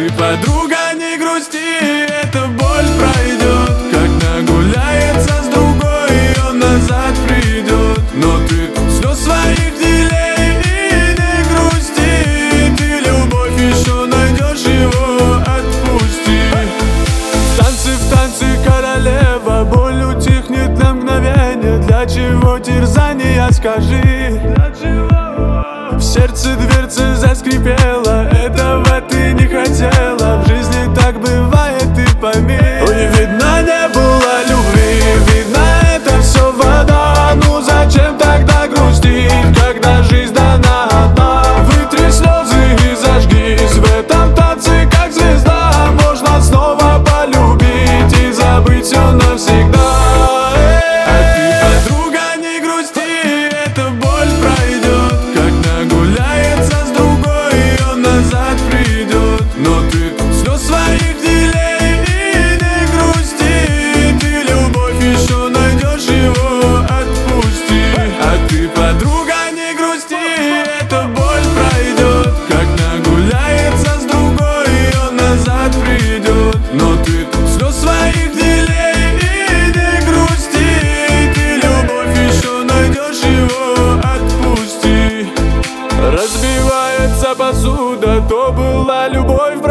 ты, подруга, не грусти, эта боль пройдет. Как нагуляется с другой, он назад придет. Но ты слез своих делей и не грусти. Ты любовь еще найдешь, его отпусти. В танце королева, боль утихнет на мгновение. Для чего терзания, скажи? В сердце дверца заскрипела, этого ты не хотела. В жизни так бывает, ты пойми. Ой, видно, не было любви, видно, это все вода. Ну зачем тогда грустить, когда жизнь дана одна? Вытри слезы и зажгись в этом танце, как звезда. Можно снова полюбить и забыть все навсегда. А ты, подруга, не грусти, эта боль пройдет. Как нагуляется с другой, он назад придет. Но ты слез своих делей и не грусти. Ты любовь еще найдешь, его отпусти. А ты, подруга, не грусти, эта боль пройдет. Как нагуляется с другой, он назад придет. Но ты слез своих делей и не грусти. Ты любовь еще найдешь, его отпусти. Разбивается посуда, то была любовь